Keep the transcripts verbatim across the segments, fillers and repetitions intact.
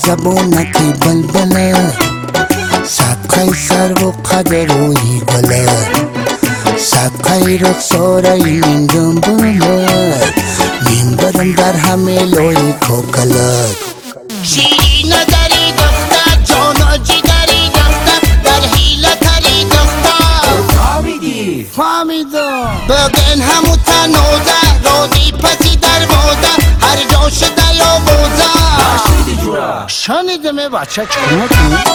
زبونکی بلبله صدقه سر و قدر و ایگله صدقه رخساره این دنبله نیم برم در همه لوی کوکلت شیرین دری دختر جان و جگری دختر در حیله تری دختر فهمیدی؟ فهمیدم بگن همو تنوزه رودی پسی در موزه هر جا شده یا بوزه نشنیدی جورا شنیدم بچه چونه تو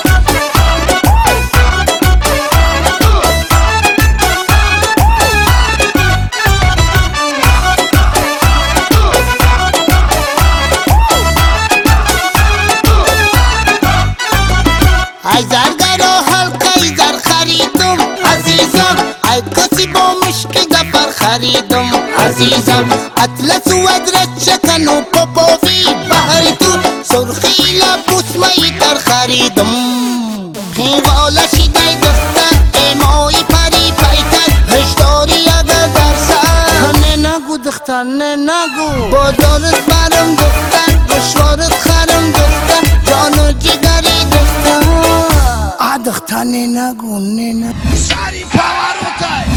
ای زرگر و حلقه زر خریدم عزیزم ای کسی با مشک گفر خریدم عزیزم اطلس و ادرس شکن و پاپاوی بحر تو سرخی لبوس می در خریدم خیواله شیده دختر ایمای پری پیتر هشداری اگر در سر نه نگو دختر نه نگو بازارت برم دختر گشوارت خرم دختر جان و جگری دختر دختر نه نگو نه نگو سری پاوروتای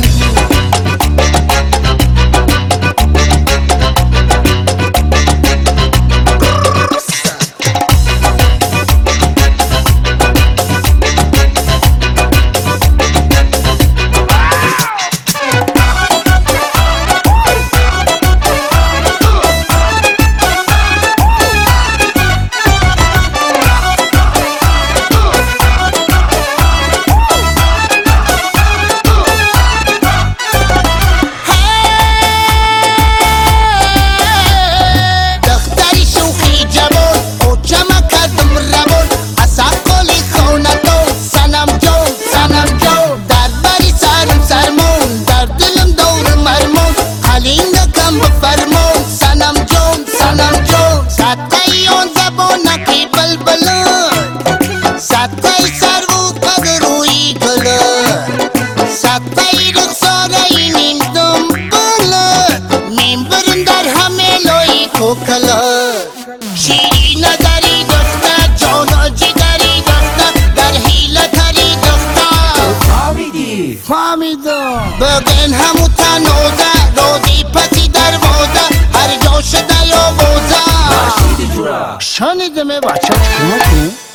شیرین دری دختر جان و جگری دختر در حیله تری دختر فهمیدی؟ فهمیدم بگن همو تنوزه رودی پسی در موزه هر جا شده یا بوزه نشنیدی جورا شنیدم بچه چونه تو